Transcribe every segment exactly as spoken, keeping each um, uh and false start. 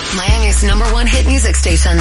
Miami's number one hit music station.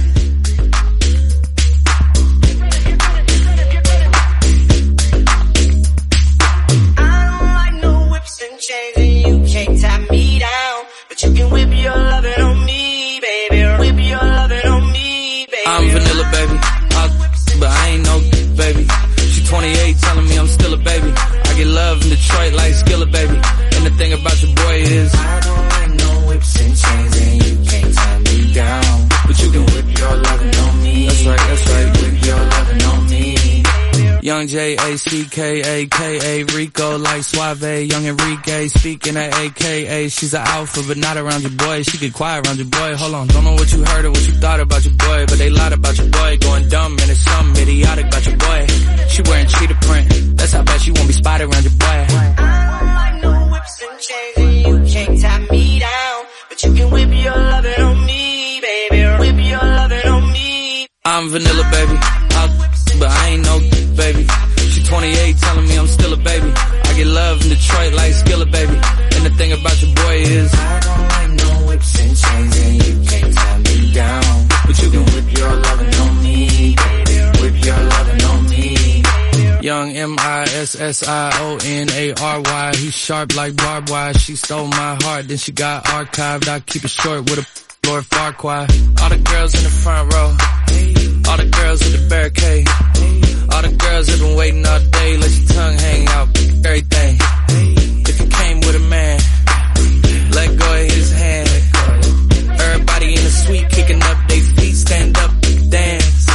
Chains and you can't tie me down, but you can whip your lovin' on me, baby. Whip your lovin' on me, baby. I'm vanilla, baby. I, but I ain't no baby. She twenty-eight, telling me I'm still a baby. I get love in Detroit like Skilla, baby. And the thing about your boy is I don't like no whips and chains, and you can't tie me down, but you can whip your lovin' on me. That's right, that's right. Whip your lovin' on me. Young J A C K A K A Rico like Suave, young Enrique speaking at A K A. She's an alpha but not around your boy. She get quiet around your boy. Hold on, don't know what you heard or what you thought about your boy, but they lied about your boy. Going dumb and it's something idiotic about your boy. She wearing cheetah print, that's how bad she won't be spotted around your boy. I don't like no whips and chains, and you can't tie me down, but you can whip your lovin' on me, baby. Whip your lovin' on me. I'm vanilla, baby. I, but I ain't no baby. She twenty-eight, telling me I'm still a baby. I get love in Detroit like Skilla, baby. And the thing about your boy is I don't like no whips and chains, and you can't tie me down, but you can whip your lovin' on me, baby. Whip your lovin' on me. Young M I S S I O N A R Y. He's sharp like barbed wire. She stole my heart, then she got archived. I keep it short with a Lord Farquhar. All the girls in the front row, all the girls at the barricade, all the girls have been waiting all day. Let your tongue hang out, everything. If you came with a man, let go of his hand. Everybody in the suite kicking up their feet, stand up, dance.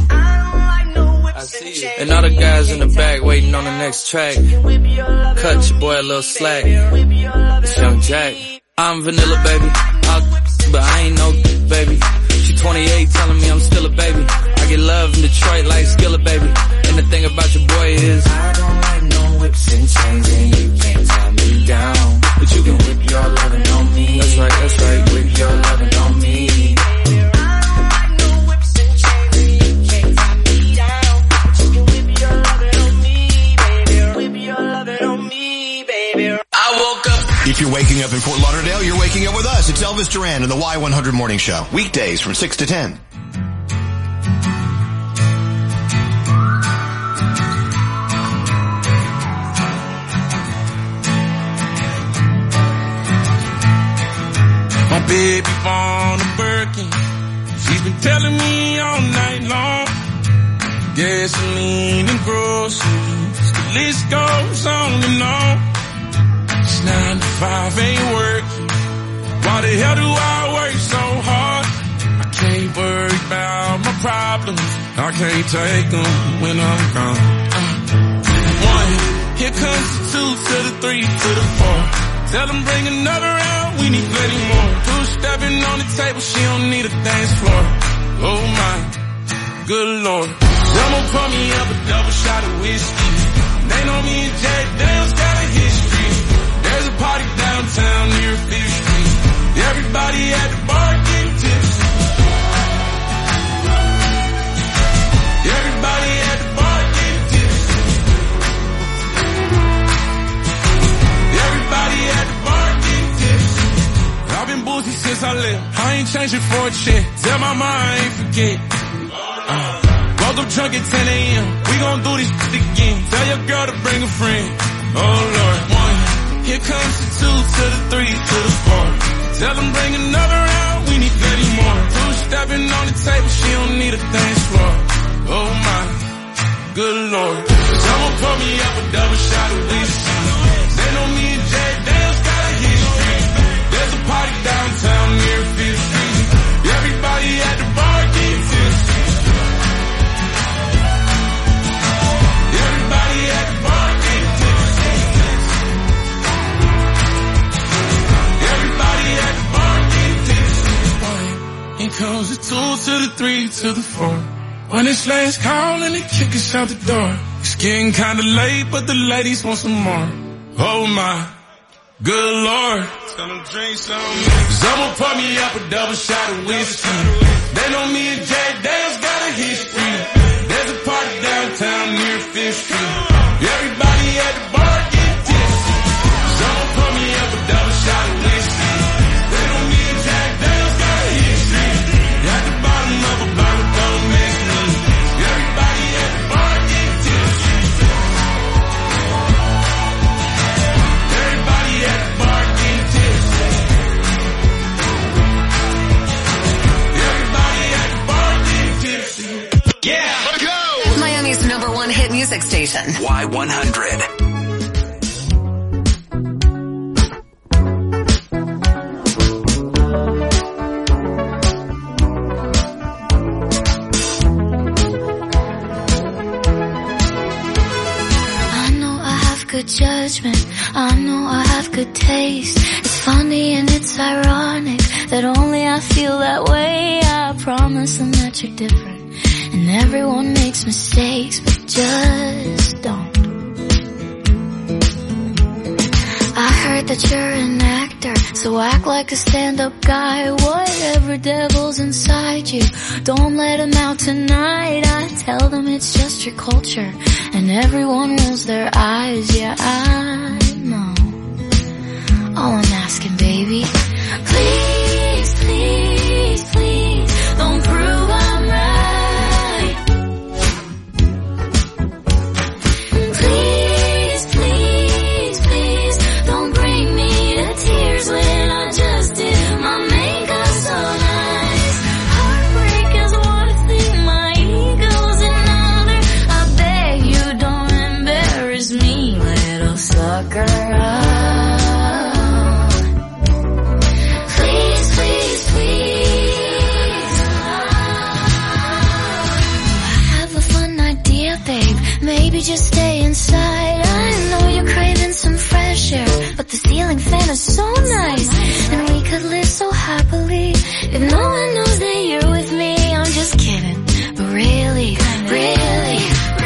I see you. And all the guys in the back waiting on the next track. Cut your boy a little slack. It's Young Jack. I'm vanilla, baby. I, but I ain't no baby. She twenty-eight, telling me I'm still a baby. I get love in Detroit like Skilla, baby. And the thing about your boy is I don't like no whips and chains, and you can't tie me down, but you can whip your lovin' on me. That's right, that's right. Whip your lovin' on me. I don't like no whips and chains, and you can't tie me down, but you can whip your lovin' on me, baby. Whip your lovin' on me, baby. I woke up. If you're waking up in Fort Lauderdale, you're waking up with us. It's Elvis Duran and the Y one hundred Morning Show. Weekdays from six to ten. My baby born a Birkin. She's been telling me all night long. Gasoline and groceries, the list goes on and on. It's nine to five, ain't working. Why the hell do I work so hard? I can't worry about my problems. I can't take them when I'm gone. Uh, one, here comes the two to the three to the four. Tell them bring another round, we need plenty more. Two stepping on the table, she don't need a dance floor. Oh my, good lord. Someone pour me up a double shot of whiskey. They know me and Jack Daniels got a history. There's a party downtown near Fifth Street. Everybody at the bar getting tipsy. Everybody at the bar getting tipsy. Everybody at the bar getting tipsy. I've been boozy since I left. I ain't changing for a check. Tell my mind I ain't forget. Uh, woke up drunk at ten a.m. We gon' do this shit again. Tell your girl to bring a friend. Oh Lord, one. Here comes the two to the three to the four. Tell them bring another round, we need plenty more. Two stepping on the table, she don't need a dance floor. Oh my, good lord. Someone pour me up a double shot of whiskey. They know me and Jack Daniels got a history. There's a party downtown near Fifth Street. Everybody at the bar getting tipsy. Everybody at the bar getting tipsy. Everybody at the bar getting tipsy. Here comes the two to the three to the four. When it's last call and they kick us out the door. It's getting kinda late, but the ladies want some more. Oh my, good lord. Tell them drink some. Someone pour me up a double shot of whiskey. They know me and Jack Daniels got a history. There's a party downtown near Fifth Street. Everybody at the bar get tipsy. Someone pour me up a double shot of whiskey. They know me and Jack Daniels got music station. Y one hundred. Good judgment, I know I have good taste. It's funny and it's ironic that only I feel that way. I promise them that you're different, and everyone makes mistakes, but just don't. I heard that you're an actor, so act like a stand-up guy. Whatever devil's inside you, don't let them out tonight. I tell them it's just your culture, and everyone rolls their eyes. Yeah, I know. All I'm asking, baby, please, please, please, don't prove I'm right. Please, please, please, don't bring me to tears when I just did my makeup so nice. Heartbreak is one thing, my ego's another. I beg you don't embarrass me, little sucker. Please, please, please. I have a fun idea, babe. Maybe just stay inside. I know you're craving some fresh air, but the ceiling fan is so nice, and we could live so happily if no one knows that you're with me. I'm just kidding, but really, really,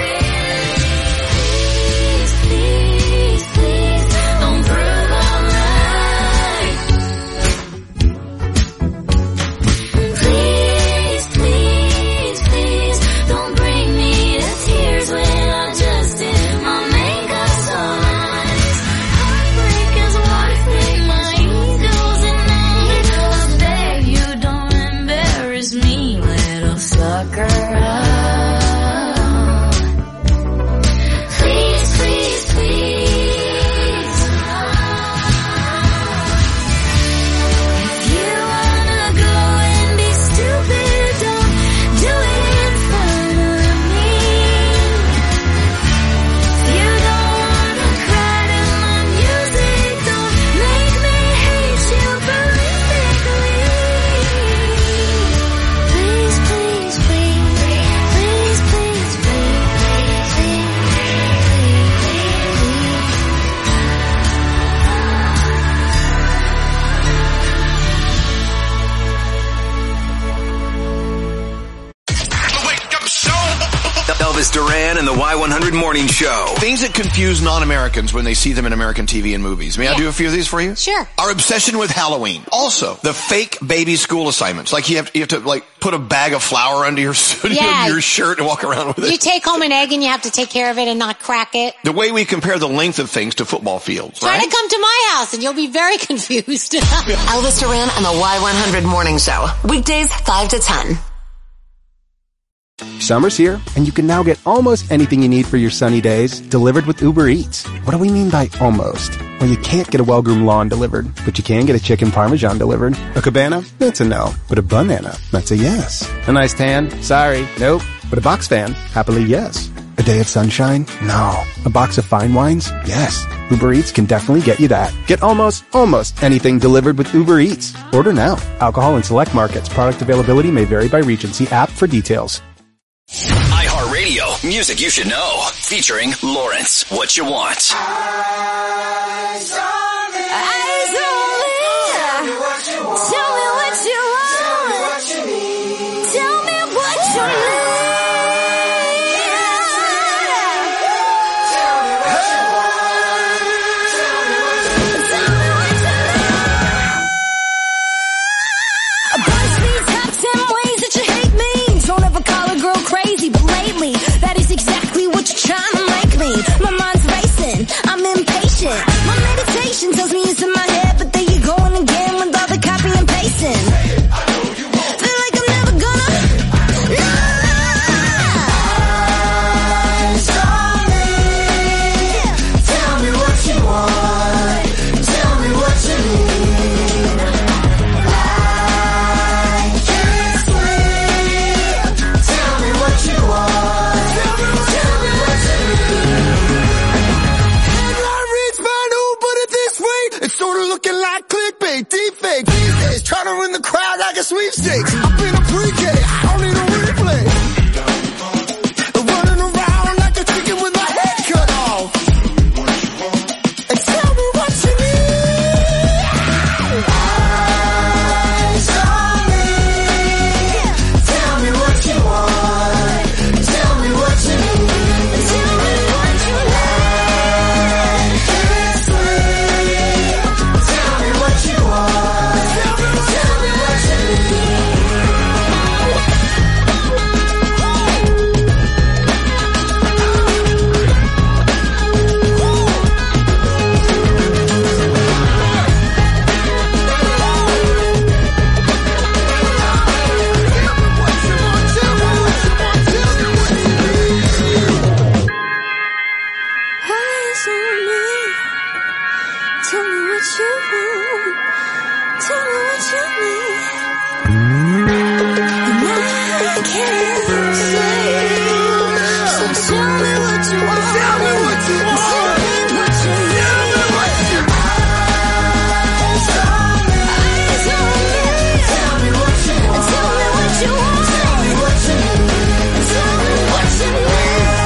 please, please, please, don't prove I'm right. Please, please, please, don't bring me to tears when I just did my makeup so nice. Heartbreak is one thing, my ego's another. I beg you don't embarrass me, little sucker. Please, please, please. If you wanna go and be stupid, don't do it in front of me. If you don't wanna cry to my music, don't make me hate you perfectly. Please, please, please, please, please, please, please, please, Elvis Duran and the Y one hundred Morning Show. Things that confuse non-Americans when they see them in American T V and movies. May I Yeah. do a few of these for you? Sure. Our obsession with Halloween. Also, the fake baby school assignments. Like you have, you have to like put a bag of flour under your, Yeah. your shirt and walk around with You it. take home an egg and you have to take care of it and not crack it. The way we compare the length of things to football fields, Try right? to come to my house and you'll be very confused. Elvis Duran and the Y one hundred Morning Show. Weekdays five to ten. Summer's here, and you can now get almost anything you need for your sunny days delivered with Uber Eats. What do we mean by almost? Well, you can't get a well-groomed lawn delivered, but you can get a chicken parmesan delivered. A cabana? That's a no. But a banana? That's a yes. A nice tan? Sorry, nope. But a box fan? Happily yes. A day of sunshine? No. A box of fine wines? Yes. Uber Eats can definitely get you that. Get almost, almost anything delivered with Uber Eats. Order now. Alcohol in select markets. Product availability may vary by region. See app for details. iHeartRadio, music you should know. Featuring Lawrence, What You Want. Eyes on me. Tell me what you want. Tell me what you need. Tell me what you need. A bunch of these top ten ways that you hate me. Don't ever call a girl crazy, but lately that is exactly what you're trying to make me. My mind's racing, I'm impatient. My meditation tells me it's in my head, but then you're going again with all the copy and pasting. Feel like I'm never gonna. No. Eyes on me. Tell me what you want. Tell me what you need. I can't sleep. Tell me what you want. Tell me what you need. deep fake. These days, trying to win the crowd like a sweepstakes. I've been a pre-K, I don't need a replay. Running around like a chicken with my head cut off. And tell me what you need. Eyes on me. Tell me what you want. Tell me what you need. Tell me what you like. It's sweet. Tell me what you want. Tell me what you need. Eyes on me. Tell me what you want. Tell me what you need. And I can't say. So tell me what you want. Tell me what you want. Tell me what you need. Eyes on me. Eyes on me. Tell me what you want. Tell me what you want. Tell me what you need. Tell me what you need.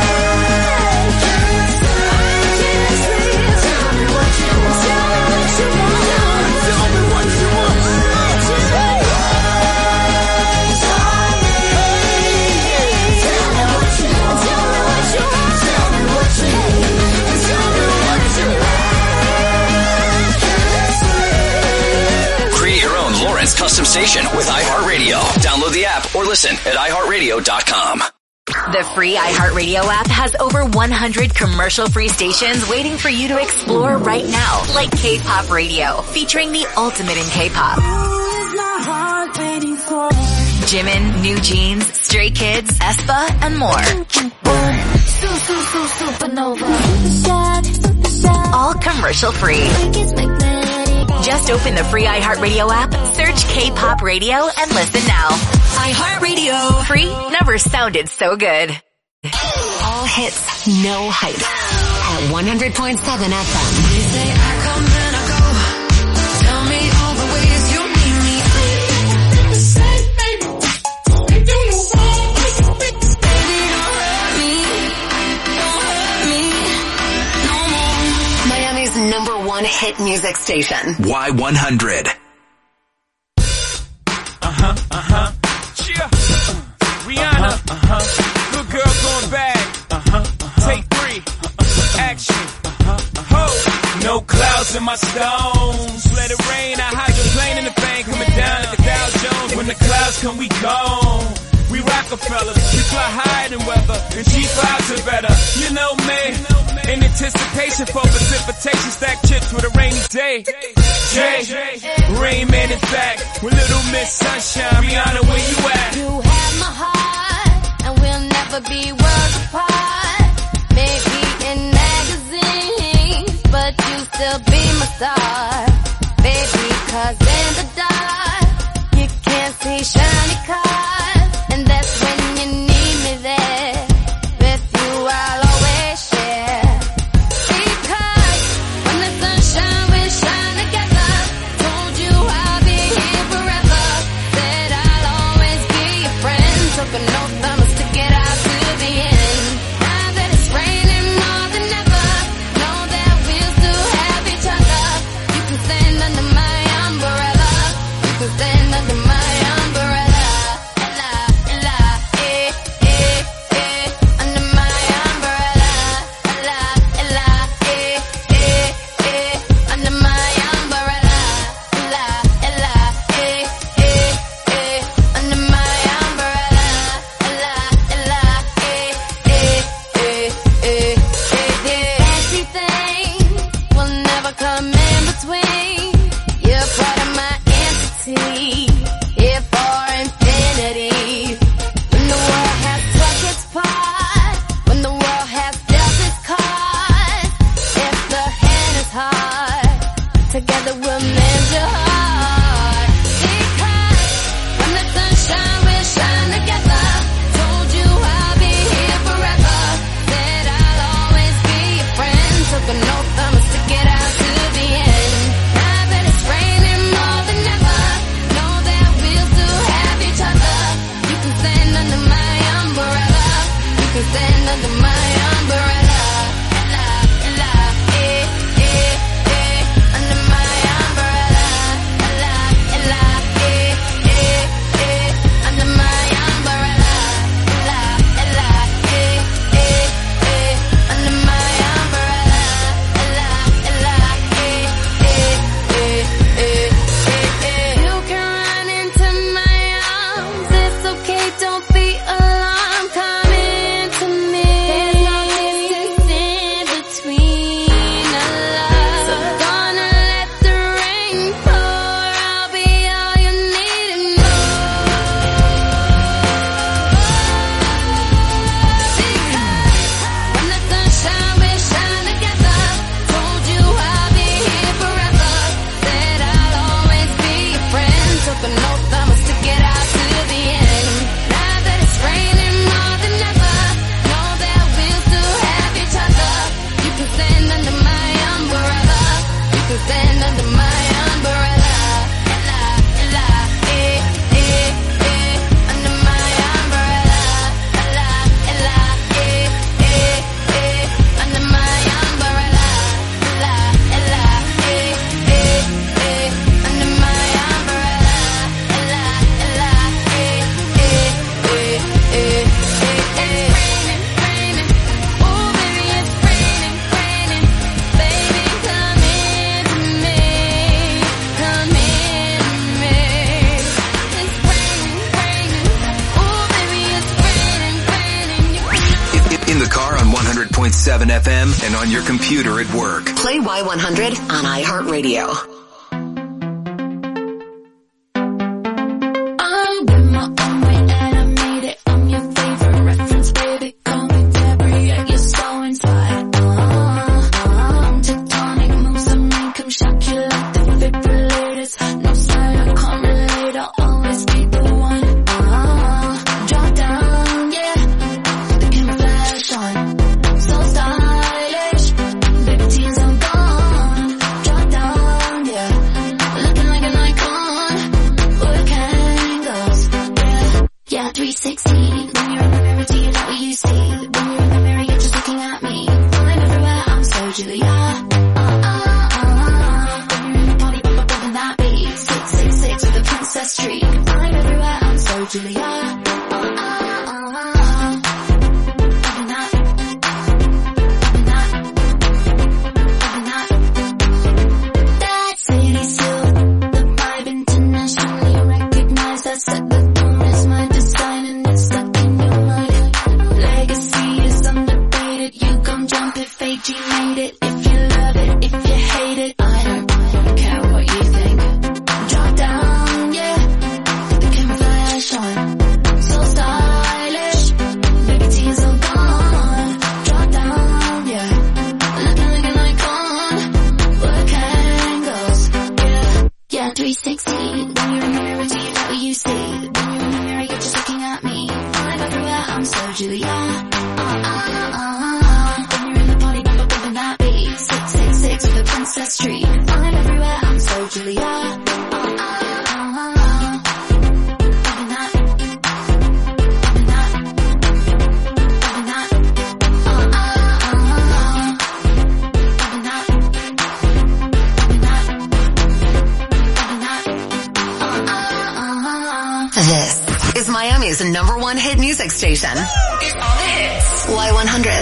Create your own Lawrence custom station with iHeartRadio. Download the app or listen at i heart radio dot com. The free iHeartRadio app has over one hundred commercial-free stations waiting for you to explore right now, like K-Pop Radio, featuring the ultimate in K-Pop. Jimin, New Jeans, Stray Kids, aespa, and more. All commercial-free. Just open the free iHeartRadio app, search K-Pop Radio, and listen now. iHeartRadio. Free never sounded so good. All hits, no hype. At one hundred point seven F M. They say I come and I go. Tell me all the ways you need me. The same, baby. They do you wrong. Baby, don't hurt me. Don't hurt me no more. Miami's number one hit music station. Y one hundred. Uh-huh, uh-huh. Cheer. Rihanna. Uh-huh. Good girl going bad. Uh-huh, uh-huh. Take three. Uh-huh. Action. Uh-huh, uh-huh. No clouds in my stones. Let it rain. I hydroplane in the bank. Coming down at the Dow Jones. When the clouds come, we gone. We Rockefellers. We fly higher than weather. And G fives are better. You know me. In anticipation for precipitation. Stack chips with a rainy day. Jay, Rain Man is back with Little Miss Sunshine. Rihanna, where you at? You have my heart, and we'll never be worlds apart. Maybe in magazines, but you still be my star. Baby, 'cause in the dark, you can't see shiny cars. And that's when you need me there. With you, I'll always share. Because when the sunshine will shine together, told you I'll be here forever. Said I'll always be your friend. Took an oath, I'ma stick it out to the end. Now that it's raining more than ever, know that we'll still have each other. You can stand under my umbrella. You can stand under my umbrella. taking notes, I'ma stick it out to the end. Now that it's raining more than ever, know that we'll still have each other. You can stand under my umbrella. You can stand under my umbrella. Ella, ella, eh, eh, eh, under my umbrella. Ella, ella, eh, eh, eh, under my umbrella. Ella, ella, eh, eh, eh, under my umbrella. Ella, ella, eh, eh, eh, eh, eh, eh. It's raining, raining. Oh, baby, it's raining, raining. Baby, come into me. Come into me. It's raining, raining. Oh, baby, it's raining, raining. You can In the car on one hundred point seven F M and on your computer at work. Play Y one hundred on iHeartRadio. I'm in my own way and I made it. I'm your favorite reference, baby. Call me Debbie, and you're so inside. Uh, uh, tectonic moves I make 'em shock you like the defibrillators. No style, I can't relate. I'll always be the one. Uh, drop down, yeah. The camouflage on, so stylish. Baby, tears are gone. Drop down, yeah. Looking like an icon. Work angles, yeah. Yeah, three sixty. When you're in the mirror, do you know what you see? When you're in the mirror, you're just looking at me. Flying everywhere, I'm so Julia. Uh, uh, uh. When you're in the party, bump up in that beat. Six, six, six with a princess streak. Flying everywhere, I'm so Julia. Uh, uh, uh. Loving that. Loving that. Loving that. That city still, the vibe internationally recognized. That set the tone is my design and it's stuck in your mind. Legacy is undefeated. You gon' jump if A G made it. If you love it, if you hate it, I don't, I don't care what you think. Drop down, yeah. Put the camouflage on, so stylish. Baby, tears are gone. Drop down, yeah. Looking like an icon. Work angles, yeah. Yeah, three sixty. When you're in the mirror, do you know what you see? When you're in the mirror, you're just looking at me. I'm everywhere, I'm so Julia. Uh, uh, uh. When you're in the party, bump up in that beat. Six, six, six with a princess streak. I'm everywhere, I'm so Julia. Uh, uh, uh. Loving that. Loving that. Loving that. Uh, uh, uh. Loving that. Loving that. Loving that. Uh, uh, uh. This is Miami's number one hit music station. It's all the hits. Y one hundred.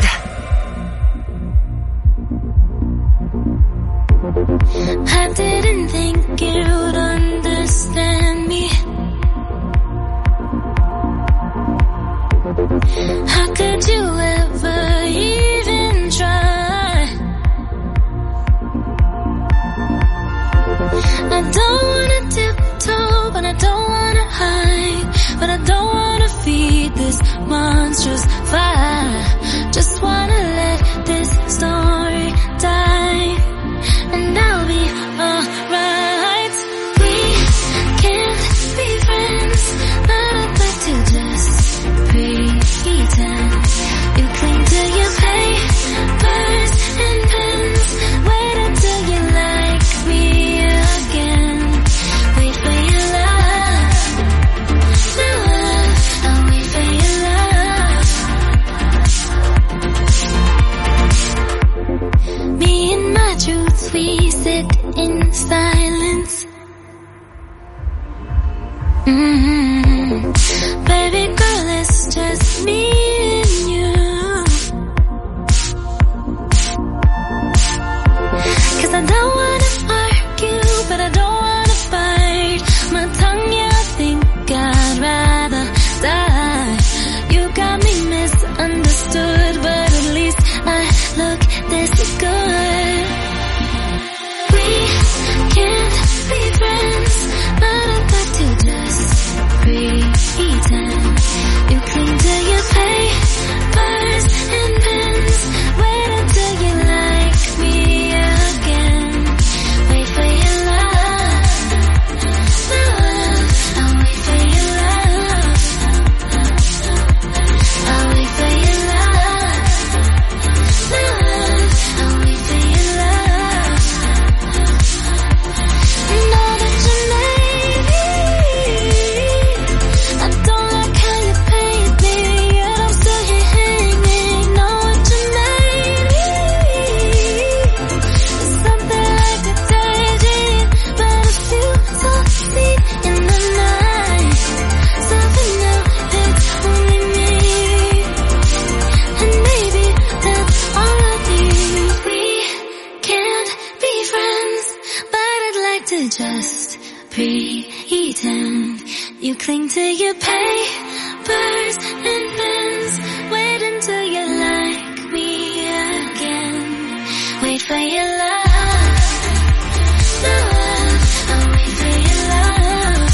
I didn't think you'd understand me. How could you ever even try? I don't wanna tiptoe, but I don't wanna hide. But I don't wanna feed this monstrous fire. Just wanna let this story die, and I'll be alright. We can't be friends, but I'd like to just pretend. You cling to your papers and pens. Wait until you like me again. Wait for your love. Now I'll wait for your love. Me and my truth, we sit in silence. Mm-hmm. Baby girl, it's just me and you. 'Cause I don't wanna argue, but I don't wanna fight. My tongue, yeah, I think I'd rather die. You got me misunderstood, but at least I look this good. We can't be friends, but I'd like to just pretend. You cling to your pain. You cling to your papers and pens. Wait until you like me again. Wait for your love. Love. I'll wait for your love.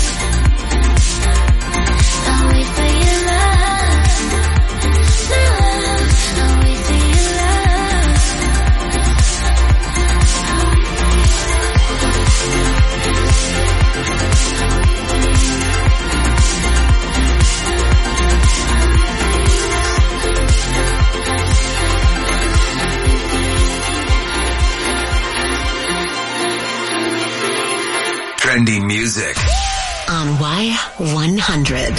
I'll wait for your love. Love. I'll wait for your love. Trending music on Y one hundred.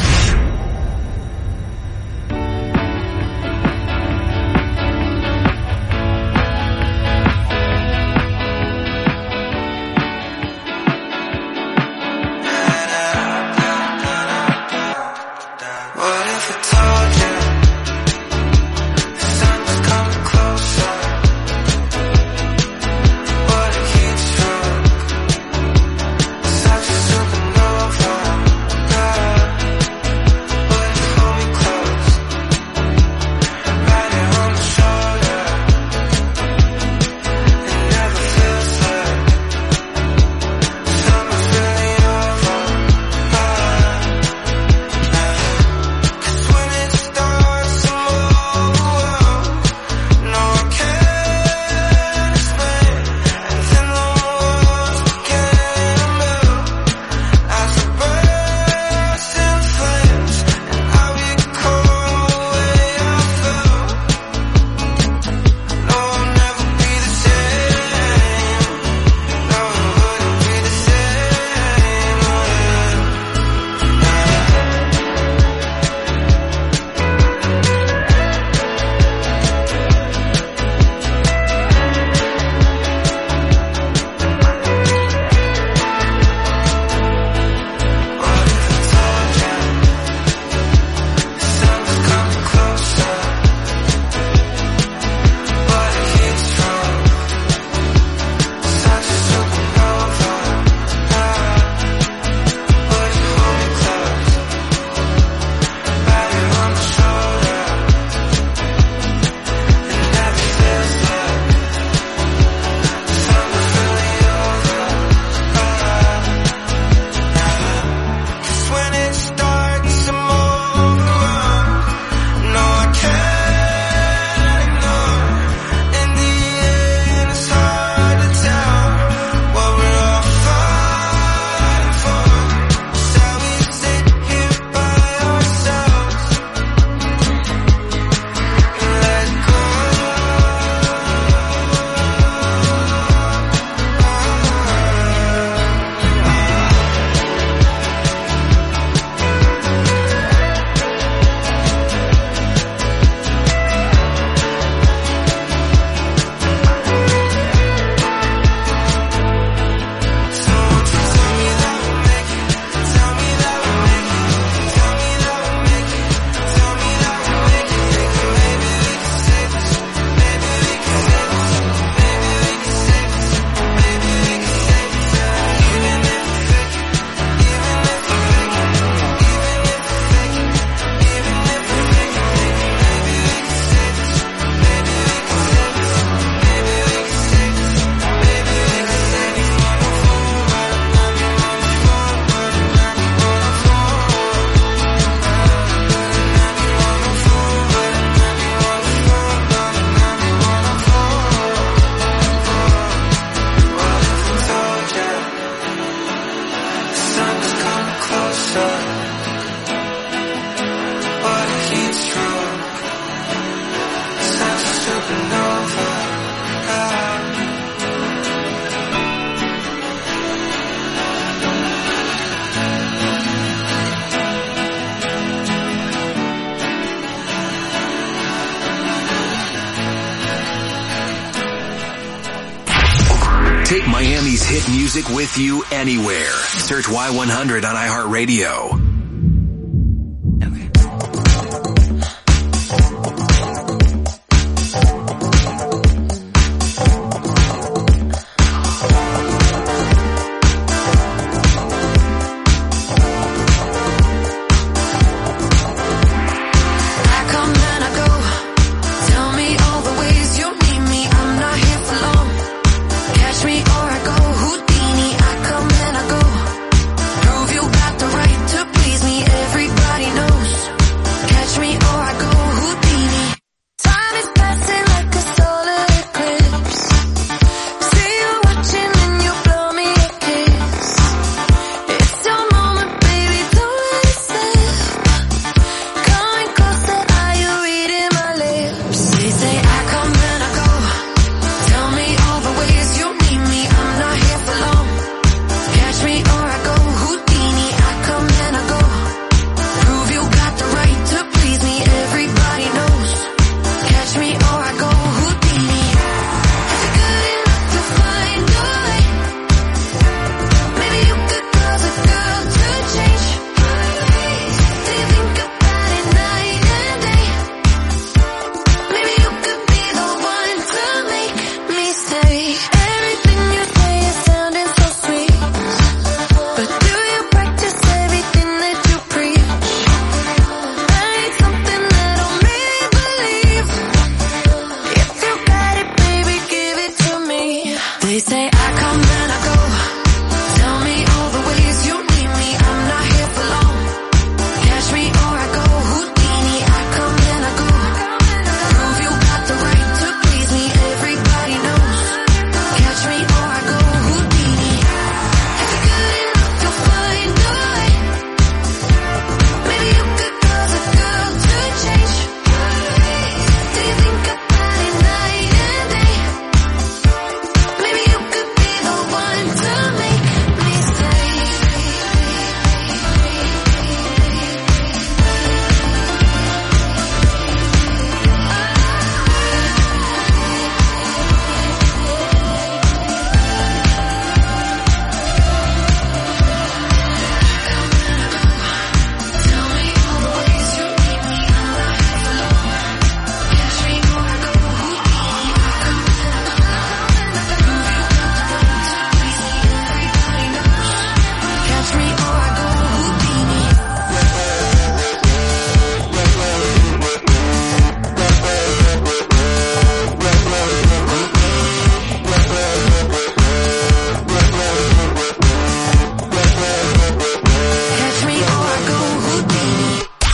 Take Miami's hit music with you anywhere. Search Y one hundred on iHeartRadio.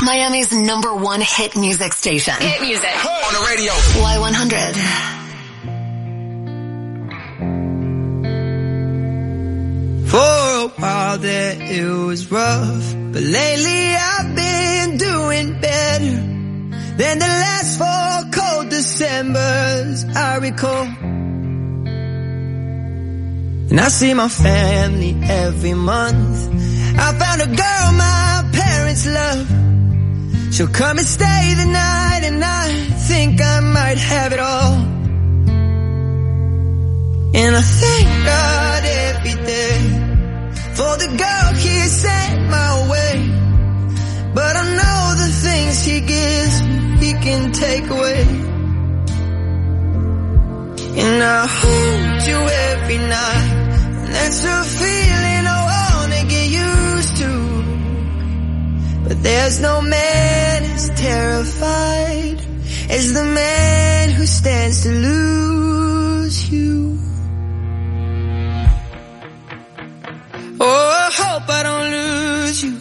Miami's number one hit music station. Hit music. On the radio. Y one hundred. For a while there it was rough, but lately I've been doing better than the last four cold Decembers I recall. And I see my family every month. I found a girl my parents love. She'll come and stay the night, and I think I might have it all. And I thank God every day for the girl he sent my way. But I know the things he gives, he can take away. And I hold you every night, and that's a feeling I wanna get used to. But there's no man as terrified as the man who stands to lose you. Oh, I hope I don't lose you.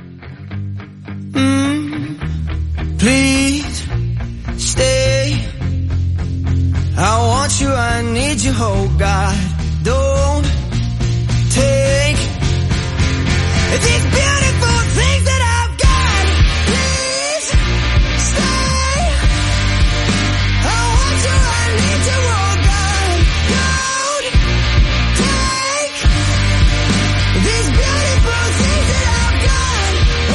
Mm. Please stay. I want you, I need you, oh God. Don't take these beautiful things that I've got. Please stay. I want you, I need you, oh God. Don't take these beautiful things that I've got.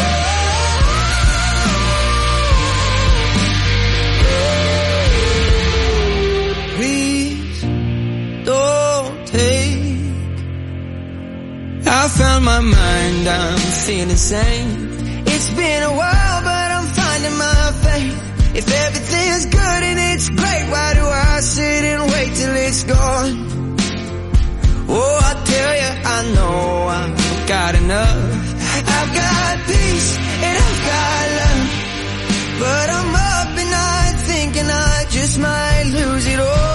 Oh. Please don't take. I found my mind, I'm feeling sane. It's been a while, but I'm finding my faith. If everything's good and it's great, why do I sit and wait till it's gone? Oh, I tell you, I know I've got enough. I've got peace and I've got love. But I'm up at night thinking I just might lose it all.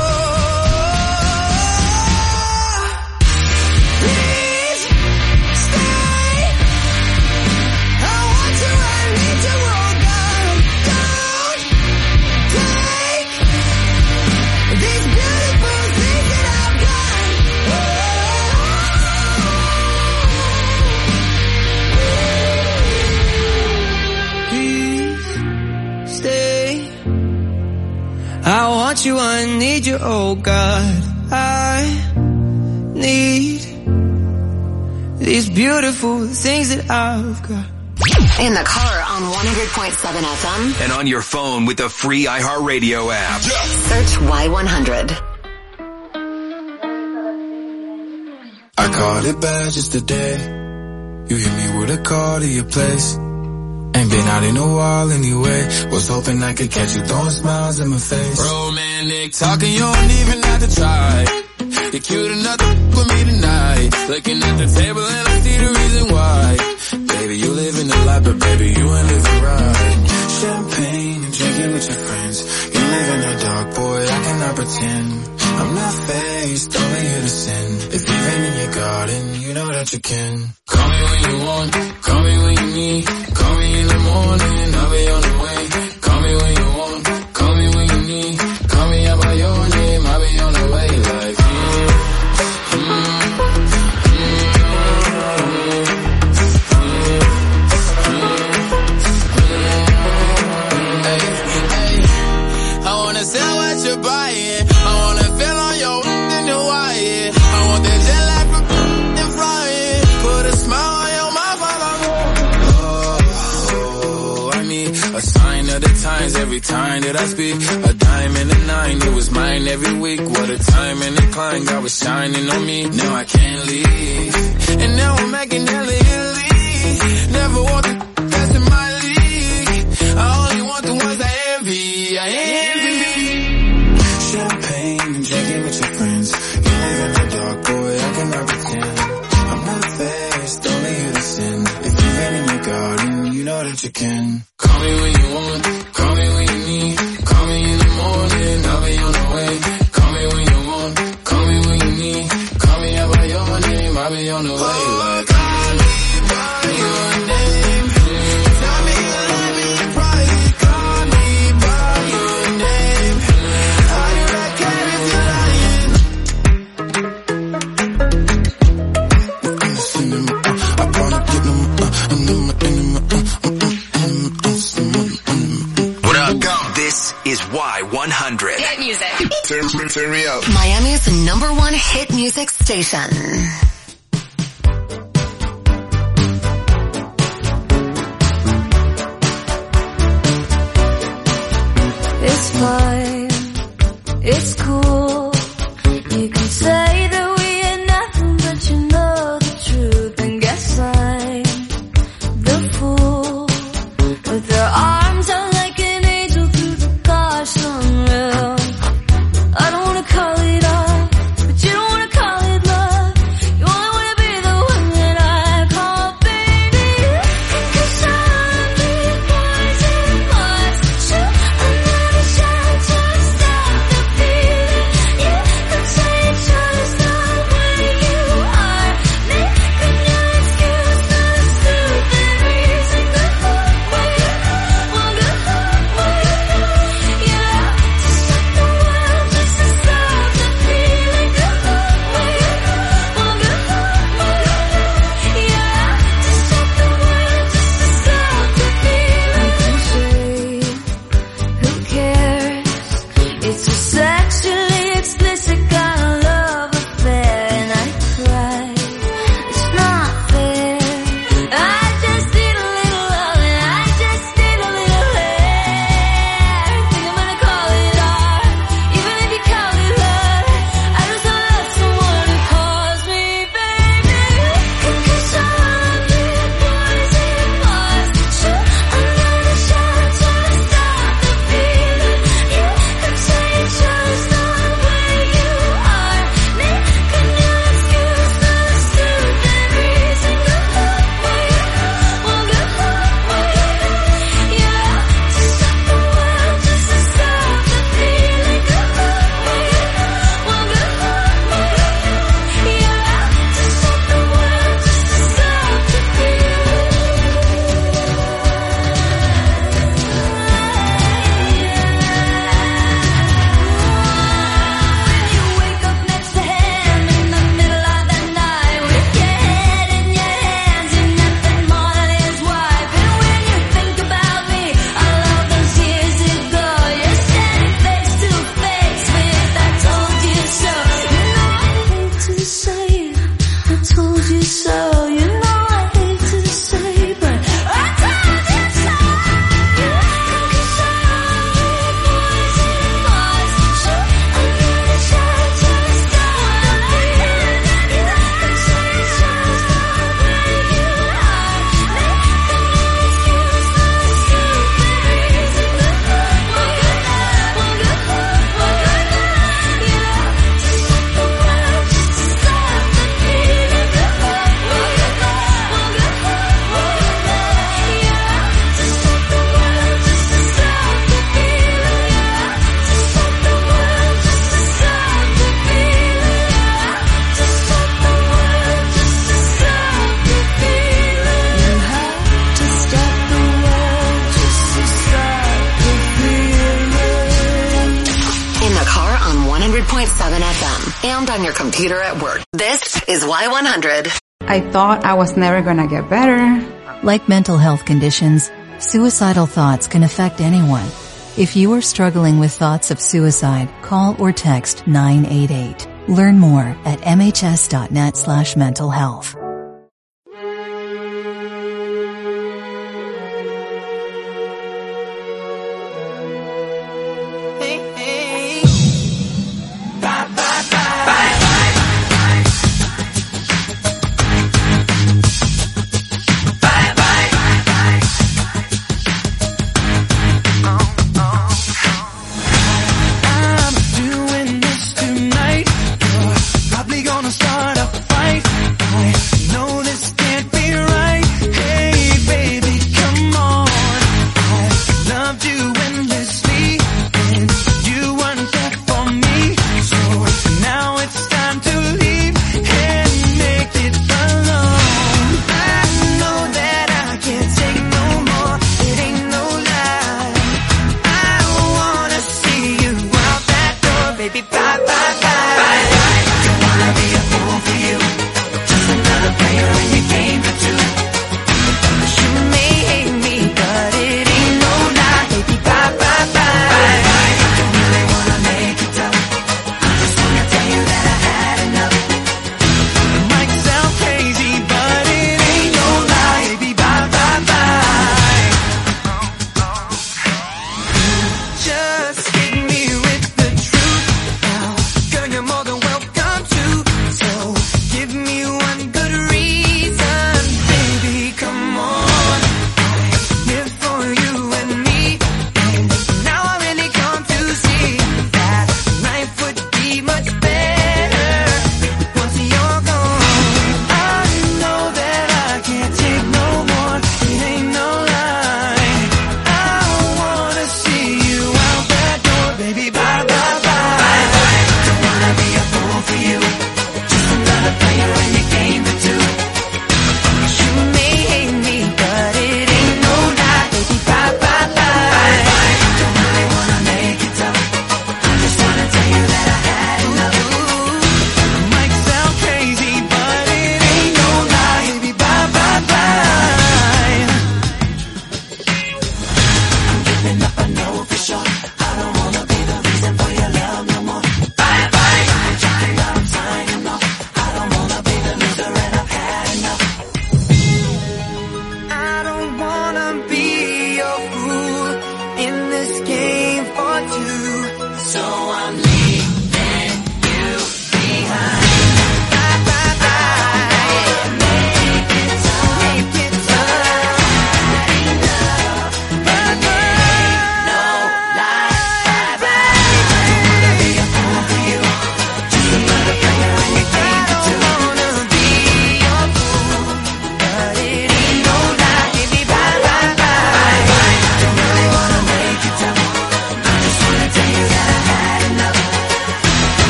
Please stay. I want you, I need you, oh God. Don't take these beautiful things that I've got. Please stay. I want you, I need you, oh God. I need these beautiful things that I've got. In the car on one hundred point seven F M. And on your phone with the free iHeartRadio app. Search Y one hundred. I caught it bad just today. You hit me with a call to your place. Ain't been out in a while anyway. Was hoping I could catch you throwing smiles in my face. Romantic talking, you don't even have to try. You're cute enough to f*** with me tonight. Looking at the table and I see the reason why. Baby, you living the life, but baby, you ain't living right. Champagne and drinking with your friends. You live in the dark, boy, I cannot pretend. I'm not faced, only here to sin. If you've been in your garden, you know that you can. Call me when you want, call me when you need. Call me in the morning, I'll be on the way. Call me when you want, call me when you need. Call me out by your name, I'll be on the way. Like, mm, mm, mm, hey, hey. I wanna sell what you're buying. I wanna feel on your in the wire. I want that jet lag from and flying. Put a smile on your mouth while I'm oh, I need a sign of the times every time that I speak. A dime and a nine, it was mine every week. What a time and a climb, God was shining on me. Now I can't leave, and now I'm making hella Italy. Never want the that's in my league. I only want the ones I envy. I envy. Champagne and drinking with your friends. You live in the dark, boy, I cannot pretend. I'm not faced, only here to sin. If you've been in your garden, you know that you can. Call me when you want, call me when you need. Call me in the morning, I'll be on the way. Call me when you want, call me when you need. Call me out by your name, I'll be on the way. Like, call me by your name. Tell me you love me This is Y one hundred. Hit music. Turn, turn, turn me up. Miami's number one hit music station. It's fine, it's cool. You can say that we ain't nothing, but you know the truth. And guess I'm the fool with their arms out like an angel through the gosh unreal. I don't wanna call it art, but you don't wanna call it love. You only wanna be the one that I call baby. 'Cause I'm big boys and boys, shoot another shot to stop the feeling. You could say it's just the way you are, making your excuse for the stupid reason. Good luck with it, well good luck with it. You have to stop the world just to stop the feeling. Good luck with it, well good luck with it. You have to stop the world just to stop the feeling. Who cares? It's a sexually explicit kind of love affair, and I cry. It's not fair. I just need a little love, and I just need a little hair. Think I'm gonna call it art, even if you call it love. I just wanna love someone who calls me baby. 'Cause I'm big boys and boys, shoot another shot to stop the feeling. You could say it's just the way you are, making your excuse for the stupid reason. Good luck with it, well good luck with it. You have to stop the world just to stop the feeling. Good luck with it, well good luck with it. You have to stop the world just to stop the wake up next to him in the middle of the night with your head in your hands, you're nothing more than his wife. And when you think about me, all of those years ago, you're standing face to face with I told you so. You know I hate to say it, I told you so. You know I hate to say it, but I told you so. 'Cause I'm big boys and boys, shoot another shot to stop the feeling. You could say it's just the way you are, making your excuse for the stupid reason. Good luck, well good luck, well good luck, well good luck. You have to stop the world just to stop the feeling. Good luck, well good luck, well good luck, well good luck. You have to stop the world just to stop the feeling. You have to stop the world just to stop the feeling. You have to stop the world just to stop the feeling. You have to stop the world just to stop the feeling. In the car on one hundred point seven F M and on your computer at work. This is Y one hundred. I thought I was never gonna get better. Like mental health conditions, suicidal thoughts can affect anyone. If you are struggling with thoughts of suicide, call or text nine eight eight. Learn more at m h s dot net slash mental health. I'm doing this tonight. You're probably gonna start a fight.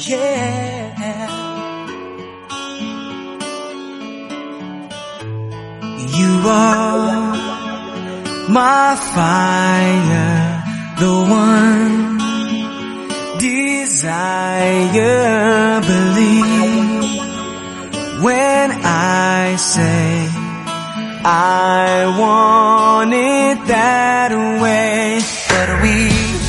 yeah. You are my fire, the one desire. Believe when I say I want it that way. But we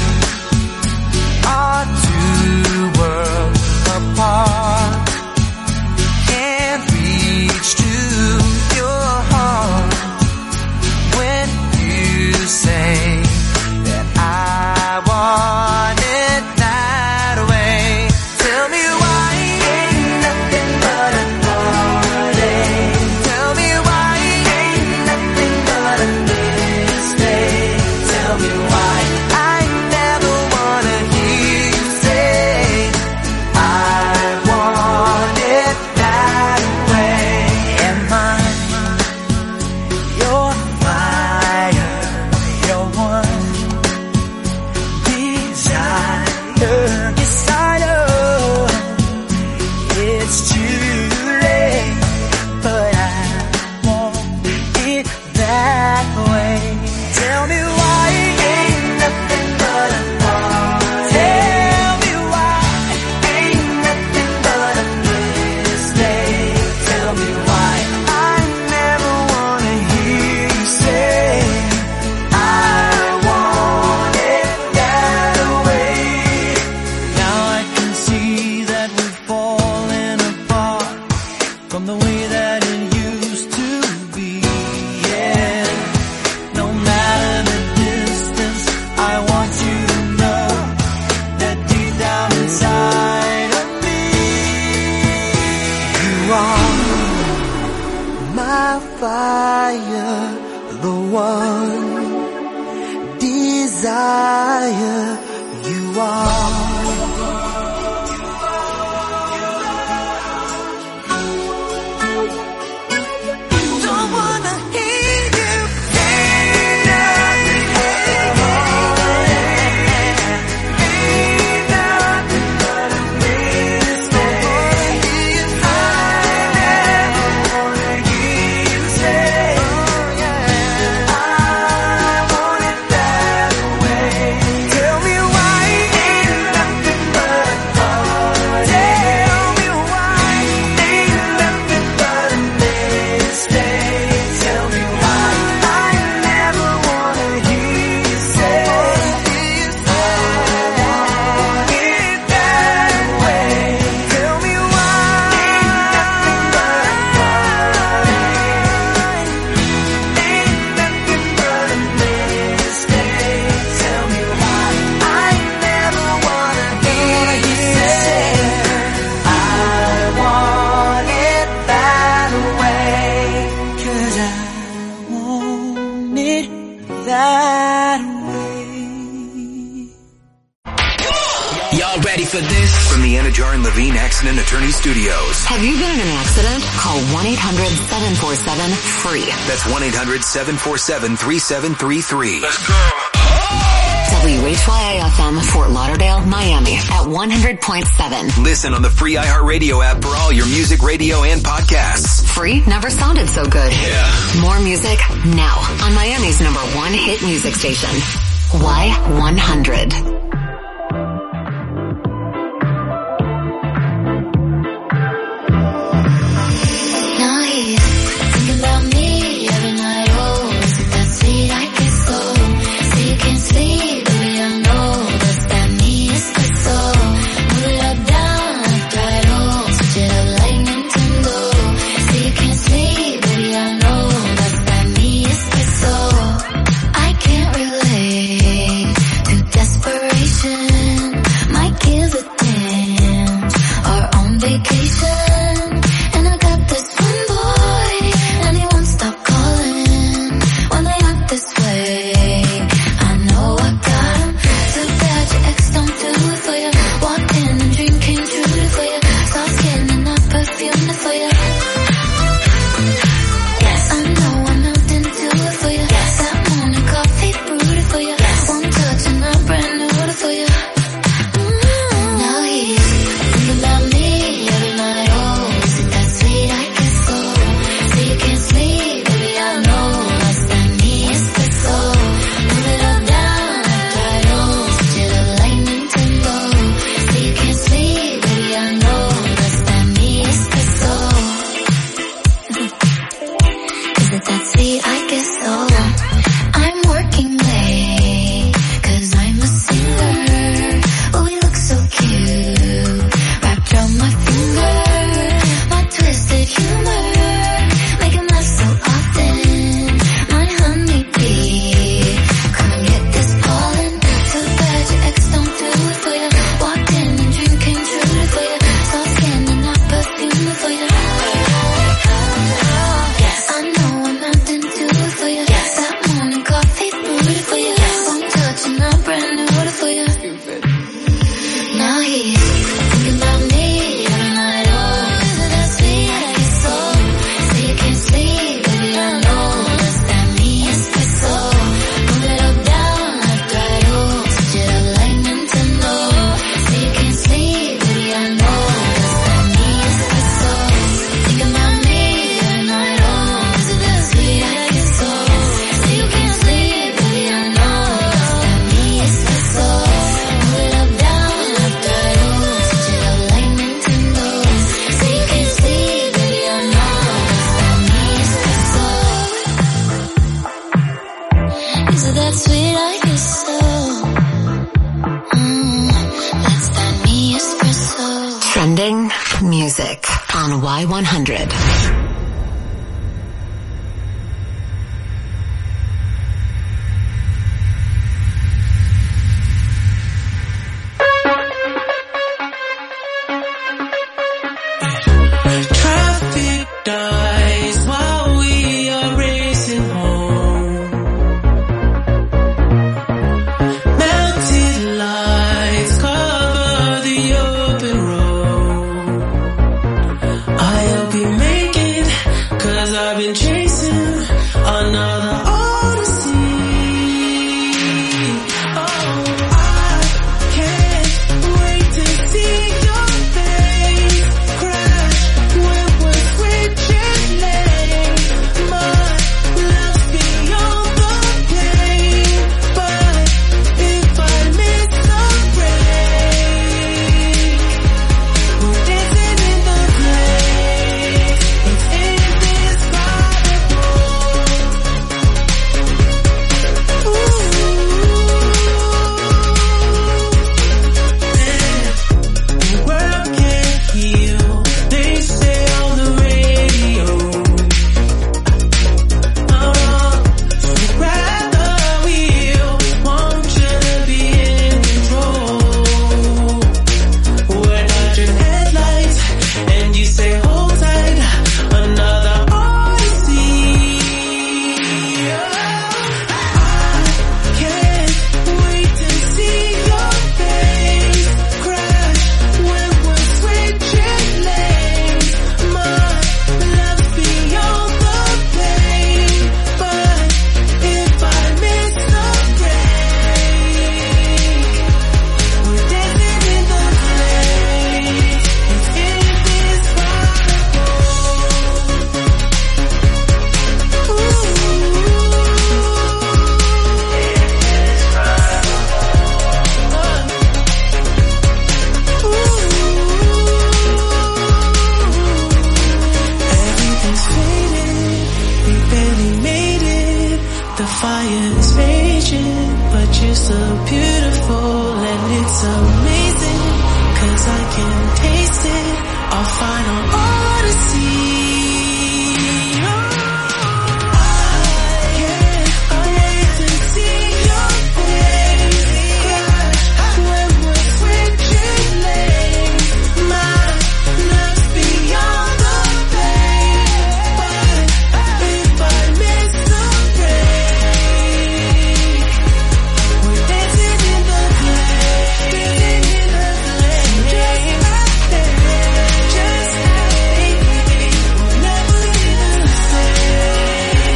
are two worlds apart, can't reach to your heart when you say that I want it that way. Tell me why ain't nothing but a heartache. Tell me why ain't nothing but a mistake. Tell me why I never wanna hear you say I want it that way. Am I your fire, your one desire? Yes, I know it's too late, but I want it that way. Tell me why ain't nothing but a heart. Tell me why ain't nothing but a mistake. Tell me why I never wanna hear you say I want it that way. Now I can see that we've fallen apart from the way that it used to be, yeah. No matter the distance, I want you to know that deep down inside of me, you are my fire, the one desire. You are. Don't wanna hear you say nothing, ain't nothing but a mistake. I never wanna hear you say I want it that way. Tell me why ain't nothing but a heart. Tell me why ain't nothing but a mistake. Tell me why I never wanna hear you say I want it that way. Tell me why ain't nothing but a heart. Ain't nothing but a mistake. Tell me why I never wanna hear you say I want it that way. 'Cause I want it that way. Y'all ready for this? From the Anajar and Levine Accident Attorney Studios. Have you been in an accident? Call one eight hundred seven four seven free. That's one eight hundred seven four seven three seven three three. Let's go. W H Y A F M Fort Lauderdale, Miami at one hundred point seven. Listen on the free iHeartRadio app for all your music, radio, and podcasts. Free never sounded so good. Yeah. More music now on Miami's number one hit music station. Y one hundred. Now he's thinking about me every night. Oh, isn't that sweet? I get so. So you can't sleep, baby. I know that's that me is the soul. Move it up, down, left, right. Oh, switch it up like Nintendo. So you can't sleep, baby. I know that's that me is the soul. I can't relate to desperation. night. Thinking about me every night. Oh, is it that sweet? I get so. Say you can't sleep, baby, I know. Is that me? Espresso. Move it up, down, left, right. Oh, switch it up like Nintendo. Say you can't sleep, baby, I know. Is that me? Espresso. Thinking about me every night. Oh, is it that sweet? I get so. Say you can't sleep, baby, I know. Is that me? Espresso. Move it up, down, left, right. Oh, switch it up like Nintendo. Say you can't sleep, baby, I know. Is that me? Espresso. Is it that sweet? I guess so. Mm, that's that me espresso. Trending music on Y one hundred. Traffic dies while we are racing home. Melted lights cover the open road. I hope you make it, 'cause I've been chasing another odyssey. Oh, I can't wait to see your face crash when we're switching lanes. My love's beyond the pain, but if I miss the break, we're dancing in the place. It's indescribable. Ooh. The world can't heal, they say on the radio. Oh, so grab the wheel, want you to be in control. We're dodging headlights, and you say hold tight, another odyssey. I can't wait to see your face crash when we're switching lanes. My love's beyond the pain, but if I miss the break, we're dancing in the place. It's indescribable. Everything's faded, we barely made it. The fire is raging, but you're so beautiful and it's amazing, 'cause I can taste it, our final odyssey. Oh, I can't wait to see your face crash when we're switching lanes. My love's beyond the pain, but if I miss the break, we're dancing in the place, dancing in the place, just like that, just like we'll never be the same.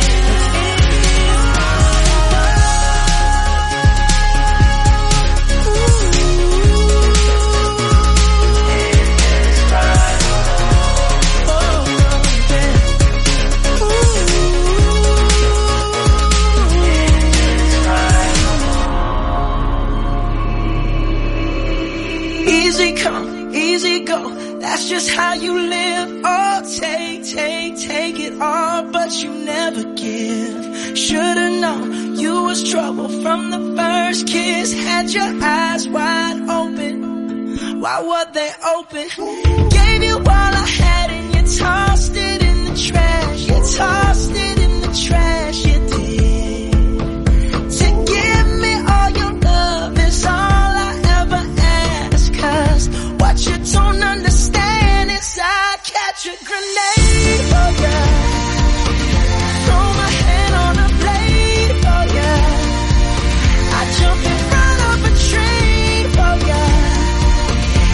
Easy come, easy go, that's just how you live. Oh, take, take, take it all, but you never give. Should've known you was trouble from the first kiss. Had your eyes wide open, why were they open? Gave you all I had and you tossed it in the trash. You tossed it in the trash, you did. To give me all your love is all I ever ask, 'cause what you don't understand is I'd catch a grenade for ya. Throw my hand on a blade for ya. I jump in front of a train for ya.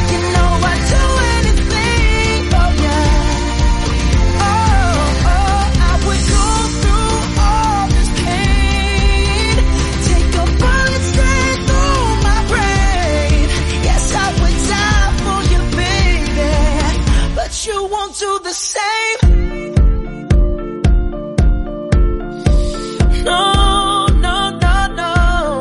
the same. No, no, no, no.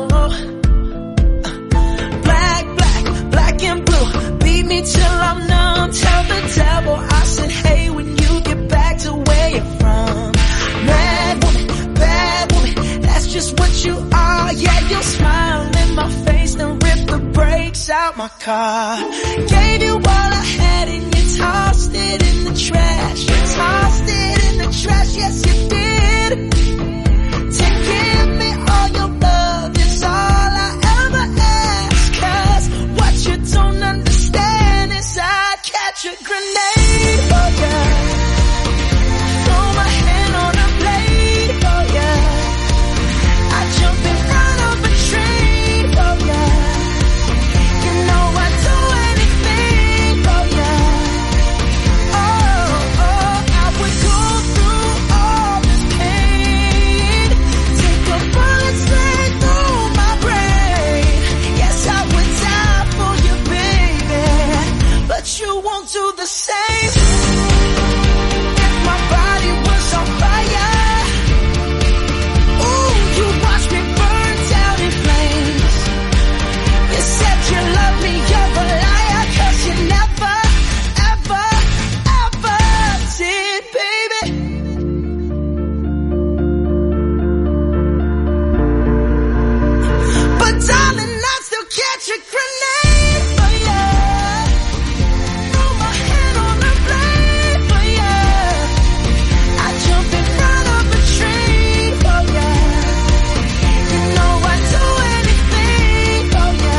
Black, black, black and blue. Beat me till I'm numb. Tell the devil I said, hey, when you get back to where you're from. Mad woman, bad woman, that's just what you are. Yeah, you'll smile in my face, then rip the brakes out my car. Gave you all I had and you tossed it in the trash. You tossed it in the trash, yes you did. To give me all your love is all I ever ask. Cause what you don't understand is I'd catch a grenade for ya. Throw my hand on a blade for ya. I'd jump in front of a train for ya. You know I'd do anything for ya. Oh, oh, I would go through all this pain. Take a bullet straight through my brain. Yes, I would die for you, baby. But you won't do the same. If my body was on fire, ooh, you watch me burn down in flames. You said you love me, you're a liar, cause you never, ever, ever did, baby. But darling, I still catch a grenade for ya. Throw my hand on the blade for ya. I jump in front of a train for ya. You know I'd do anything for ya.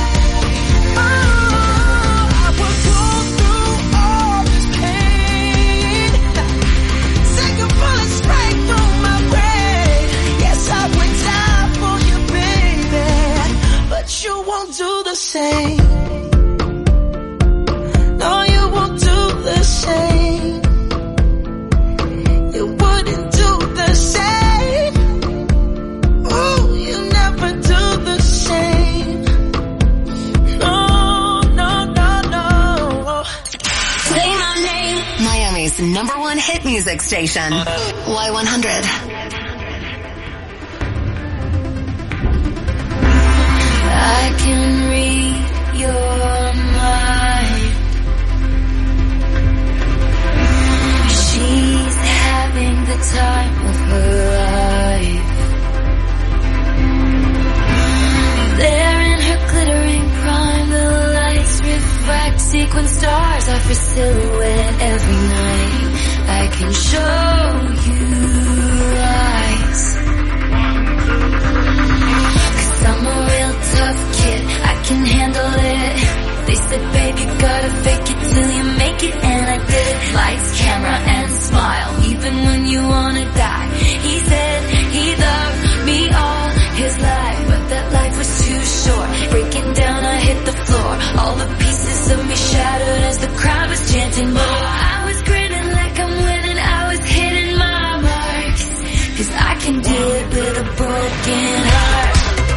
Oh, I would go through all this pain. Take a bullet straight through my brain. Yes, I would die for you, baby. But you won't do the same. No, you won't do the same. You wouldn't do the same. Ooh, you never do the same. No, no, no, no. Say my name. Miami's number one hit music station. Y one hundred. I can read your mind. She's having the time of her life. There in her glittering prime, the lights reflect sequin stars off her silhouette every night. I can show you eyes. Cause I'm a real tough kid, I can handle it. They said, baby, gotta fake it till you make it, and I did. Lights, camera, and smile, even when you wanna die. He said he loved me all his life, but that life was too short. Breaking down, I hit the floor. All the pieces of me shattered as the crowd was chanting more. I was grinning like I'm winning, I was hitting my marks. Cause I can do it with a broken heart.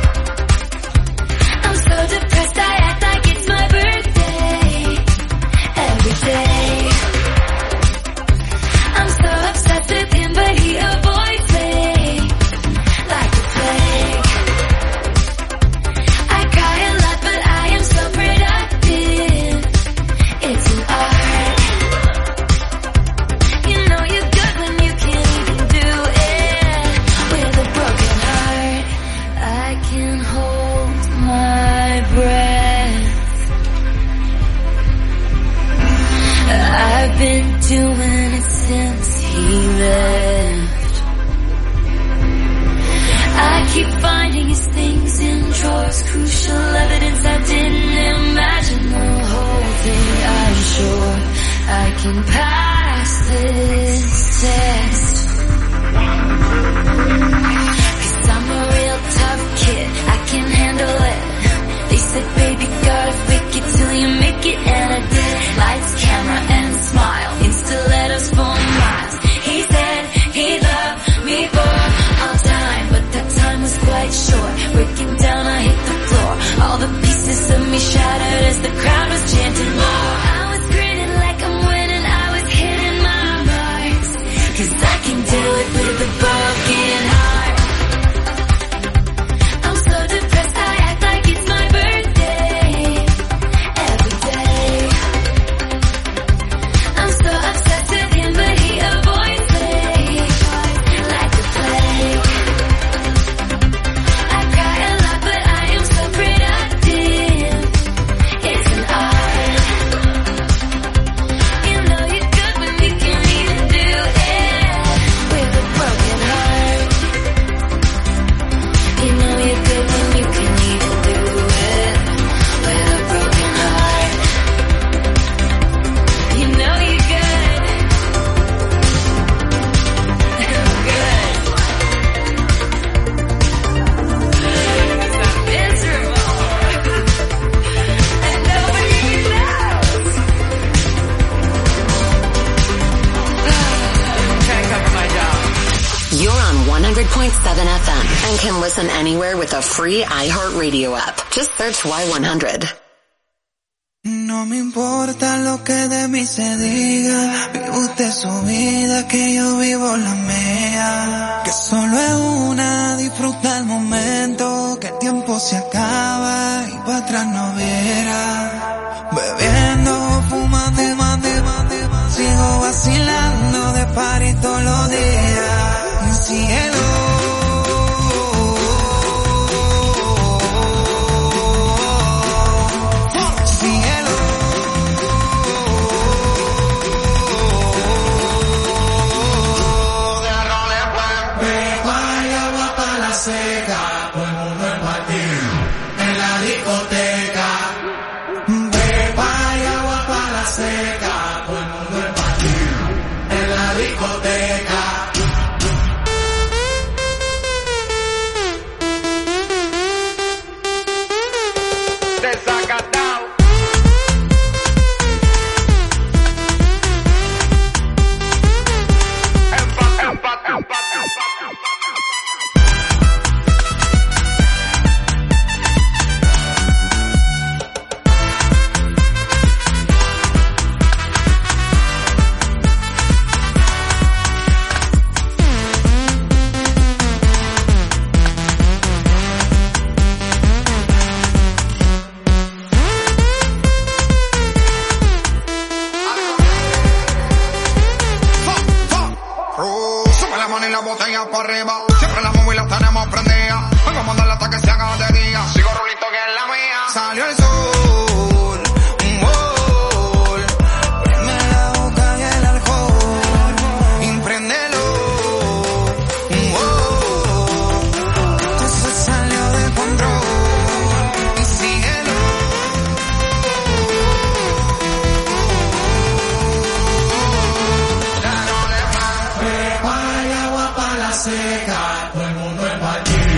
I'm so depressed, I act like it's my birthday. Every day I'm so obsessed with him, but he avoids me like a plague. I cry a lot, but I am so productive. It's an art. You know you're good when you can't even do it with a broken heart. I can hold my breath. I've been doing it since he left. I keep finding his things in drawers, crucial evidence I didn't imagine. The whole thing, I'm sure I can pass this test. Cause I'm a real tough kid, I can handle it. They said, baby, gotta fake it till you make it, and I did. Lights, camera, and smile, in stilettos for miles. He said he loved me for all time, but that time was quite short. Breaking down, I hit the floor. All the pieces of me shattered as the crowd was chanting more. I was grinning like I'm winning, I was hitting my point seven F M and can listen anywhere with a free iHeartRadio app. Just search Y one hundred. No me importa lo que de mí se diga, vive usted su vida, que yo vivo la mía. Que solo es una, disfruta el momento, que el tiempo se acaba y para atrás no viera. Bebiendo, fumando y más, de más, de más, sigo vacilando de party todos los días. Cielo. Seca, todo el mundo en partido, en la discoteca. Beba y agua para la seca, todo el mundo en partido, en la discoteca. Desacatado. Empat, empat, empat, empat. Botella para arriba.